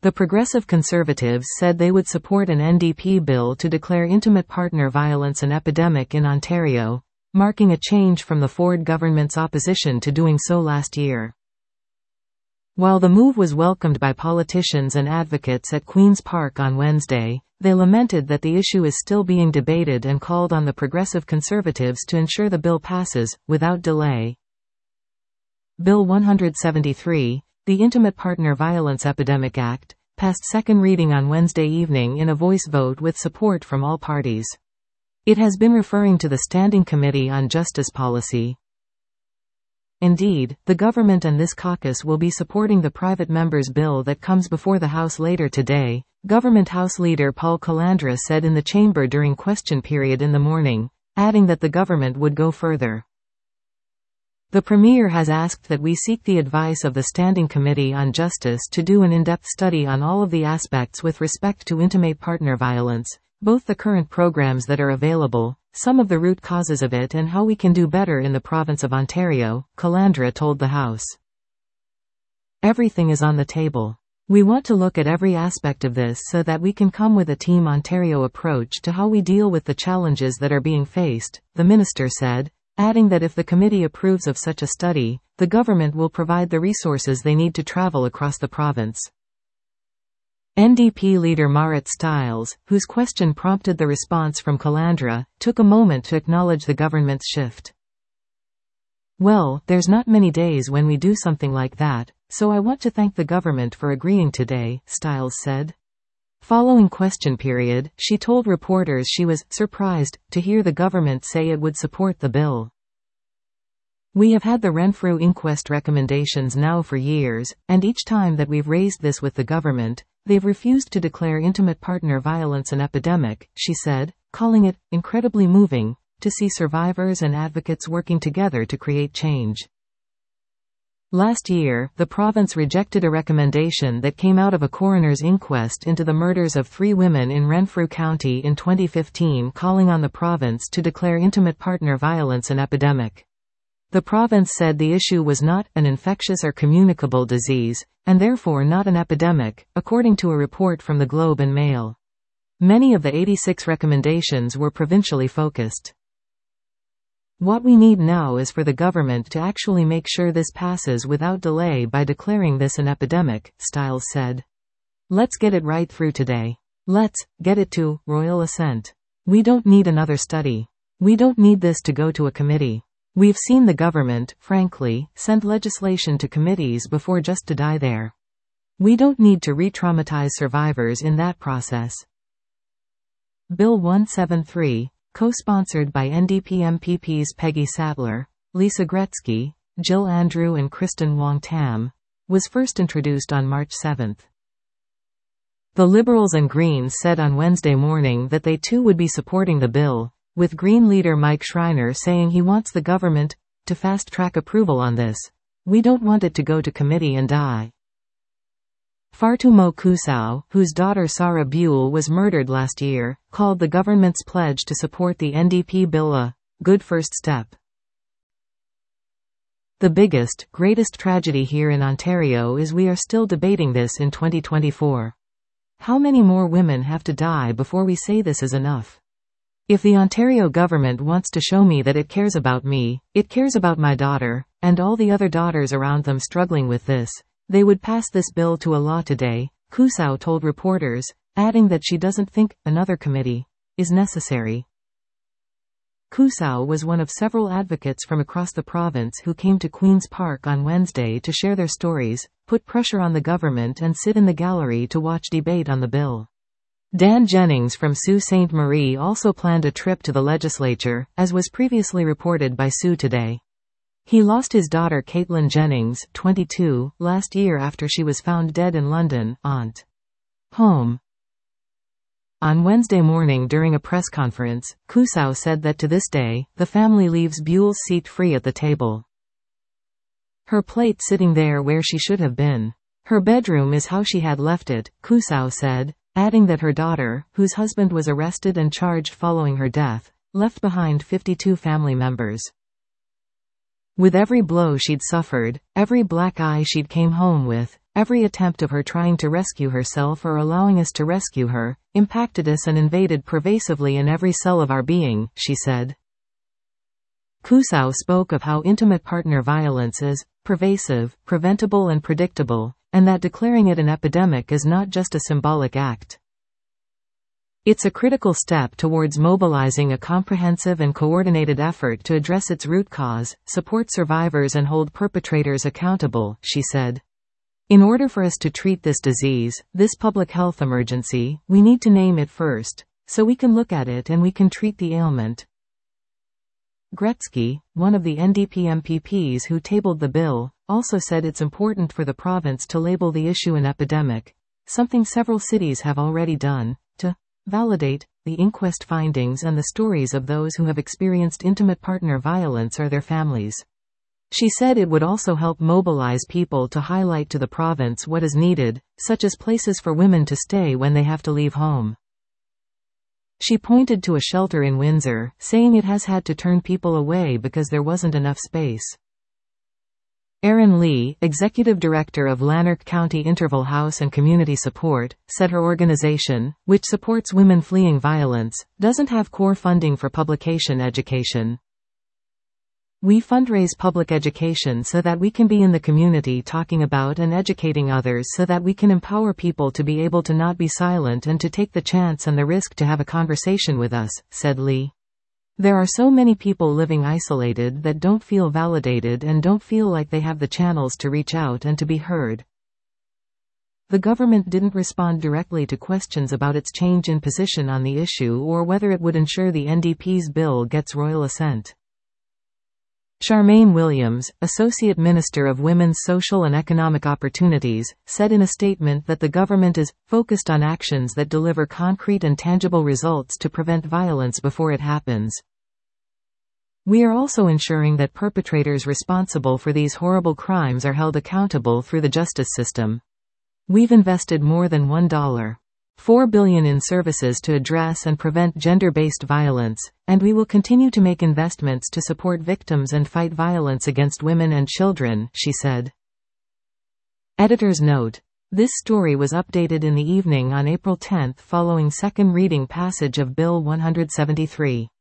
The Progressive Conservatives said they would support an NDP bill to declare intimate partner violence an epidemic in Ontario, marking a change from the Ford government's opposition to doing so last year. While the move was welcomed by politicians and advocates at Queen's Park on Wednesday, they lamented that the issue is still being debated and called on the Progressive Conservatives to ensure the bill passes, without delay. Bill 173, the Intimate Partner Violence Epidemic Act, passed second reading on Wednesday evening in a voice vote with support from all parties. It has been referring to the Standing Committee on Justice Policy. Indeed, the government and this caucus will be supporting the private member's bill that comes before the House later today, Government House Leader Paul Calandra said in the chamber during question period in the morning, adding that the government would go further. The Premier has asked that we seek the advice of the Standing Committee on Justice to do an in-depth study on all of the aspects with respect to intimate partner violence, both the current programs that are available, some of the root causes of it and how we can do better in the province of Ontario, Calandra told the House. Everything is on the table. We want to look at every aspect of this so that we can come with a Team Ontario approach to how we deal with the challenges that are being faced, the minister said, adding that if the committee approves of such a study, the government will provide the resources they need to travel across the province. NDP leader Marit Stiles, whose question prompted the response from Calandra, took a moment to acknowledge the government's shift. Well, there's not many days when we do something like that, so I want to thank the government for agreeing today, Stiles said. Following question period, she told reporters she was surprised to hear the government say it would support the bill. We have had the Renfrew inquest recommendations now for years, and each time that we've raised this with the government, they've refused to declare intimate partner violence an epidemic, she said, calling it incredibly moving to see survivors and advocates working together to create change. Last year, the province rejected a recommendation that came out of a coroner's inquest into the murders of 3 women in Renfrew County in 2015, calling on the province to declare intimate partner violence an epidemic. The province said the issue was not an infectious or communicable disease, and therefore not an epidemic, according to a report from the Globe and Mail. Many of the 86 recommendations were provincially focused. What we need now is for the government to actually make sure this passes without delay by declaring this an epidemic, Stiles said. Let's get it right through today. Let's get it to royal assent. We don't need another study. We don't need this to go to a committee. We've seen the government, frankly, send legislation to committees before just to die there. We don't need to re-traumatize survivors in that process. Bill 173, co-sponsored by NDP MPPs Peggy Sattler, Lisa Gretzky, Jill Andrew and Kristen Wong-Tam, was first introduced on March 7. The Liberals and Greens said on Wednesday morning that they too would be supporting the bill, with Green leader Mike Schreiner saying he wants the government to fast-track approval on this. We don't want it to go to committee and die. Fatoumata Kousou, whose daughter Sarah Buell was murdered last year, called the government's pledge to support the NDP bill a good first step. The biggest, greatest tragedy here in Ontario is we are still debating this in 2024. How many more women have to die before we say this is enough? If the Ontario government wants to show me that it cares about me, it cares about my daughter, and all the other daughters around them struggling with this, they would pass this bill to a law today, Kousou told reporters, adding that she doesn't think another committee is necessary. Kousou was one of several advocates from across the province who came to Queen's Park on Wednesday to share their stories, put pressure on the government and sit in the gallery to watch debate on the bill. Dan Jennings from Sault Ste. Marie also planned a trip to the legislature, as was previously reported by Sault Today. He lost his daughter Caitlin Jennings, 22, last year after she was found dead in London, Aunt Home. On Wednesday morning during a press conference, Kousou said that to this day, the family leaves Buell's seat free at the table. Her plate sitting there where she should have been. Her bedroom is how she had left it, Kousou said, adding that her daughter, whose husband was arrested and charged following her death, left behind 52 family members. With every blow she'd suffered, every black eye she'd came home with, Every attempt of her trying to rescue herself or allowing us to rescue her, impacted us and invaded pervasively in every cell of our being, she said. Kusau spoke of how intimate partner violence is pervasive, preventable and predictable, and that declaring it an epidemic is not just a symbolic act. It's a critical step towards mobilizing a comprehensive and coordinated effort to address its root cause, support survivors and hold perpetrators accountable, she said. In order for us to treat this disease, this public health emergency, we need to name it first, so we can look at it and we can treat the ailment. Gretzky, one of the NDP MPPs who tabled the bill, also said it's important for the province to label the issue an epidemic, something several cities have already done, to validate the inquest findings and the stories of those who have experienced intimate partner violence or their families. She said it would also help mobilize people to highlight to the province what is needed, such as places for women to stay when they have to leave home. She pointed to a shelter in Windsor, saying it has had to turn people away because there wasn't enough space. Erin Lee, executive director of Lanark County Interval House and Community Support, said her organization, which supports women fleeing violence, doesn't have core funding for publication education. We fundraise public education so that we can be in the community talking about and educating others so that we can empower people to be able to not be silent and to take the chance and the risk to have a conversation with us, said Lee. There are so many people living isolated that don't feel validated and don't feel like they have the channels to reach out and to be heard. The government didn't respond directly to questions about its change in position on the issue or whether it would ensure the NDP's bill gets royal assent. Charmaine Williams, Associate Minister of Women's Social and Economic Opportunities, said in a statement that the government is focused on actions that deliver concrete and tangible results to prevent violence before it happens. We are also ensuring that perpetrators responsible for these horrible crimes are held accountable through the justice system. We've invested more than $1.4 billion in services to address and prevent gender-based violence, and we will continue to make investments to support victims and fight violence against women and children, she said. Editor's note. This story was updated in the evening on April 10 following second reading passage of Bill 173.